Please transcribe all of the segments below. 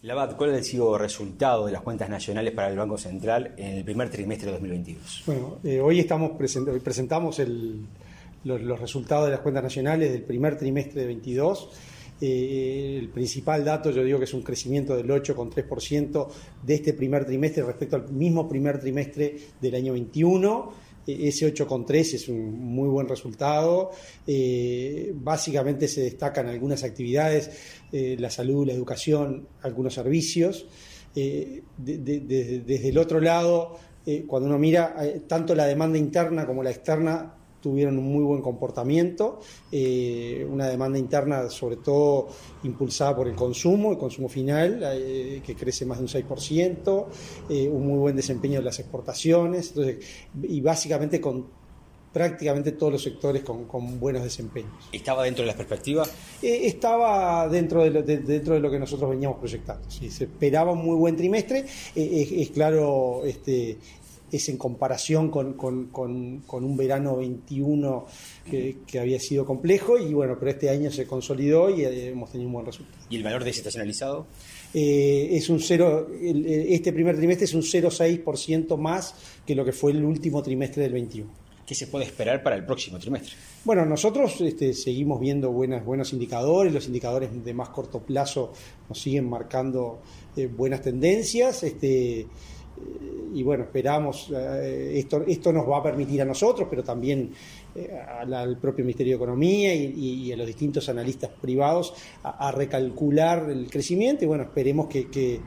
Labat, ¿cuál ha sido el resultado de las cuentas nacionales para el Banco Central en el primer trimestre de 2022? Bueno, hoy presentamos los resultados de las cuentas nacionales del primer trimestre de 22. El principal dato, yo digo que es un crecimiento del 8,3% de este primer trimestre respecto al mismo primer trimestre del año 21. Ese 8,3 es un muy buen resultado. Básicamente se destacan algunas actividades, la salud, la educación, algunos servicios. Desde el otro lado, cuando uno mira, tanto la demanda interna como la externa tuvieron un muy buen comportamiento, una demanda interna sobre todo impulsada por el consumo final, que crece más de un 6%, un muy buen desempeño de las exportaciones, entonces, y básicamente con prácticamente todos los sectores con buenos desempeños. ¿Estaba dentro de las perspectivas? Estaba dentro de lo que nosotros veníamos proyectando. Sí, se esperaba un muy buen trimestre, es claro, es en comparación con un verano 21 que había sido complejo, y bueno, pero este año se consolidó y hemos tenido un buen resultado. ¿Y el valor desestacionalizado? Es un este primer trimestre es un 0,6% más que lo que fue el último trimestre del 21. ¿Qué se puede esperar para el próximo trimestre? Bueno, nosotros seguimos viendo buenos indicadores, los indicadores de más corto plazo nos siguen marcando buenas tendencias, y bueno, esperamos, esto nos va a permitir a nosotros, pero también al propio Ministerio de Economía y a los distintos analistas privados a recalcular el crecimiento, y bueno, esperemos que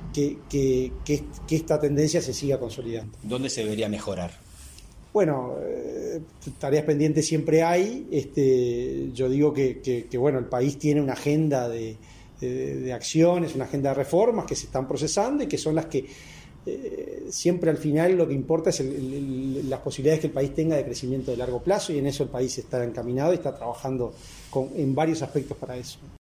esta tendencia se siga consolidando. ¿Dónde se debería mejorar? Bueno, tareas pendientes siempre hay. Yo digo que bueno, el país tiene una agenda de acciones, una agenda de reformas que se están procesando y que son las que siempre al final lo que importa es las posibilidades que el país tenga de crecimiento de largo plazo, y en eso el país está encaminado y está trabajando en varios aspectos para eso.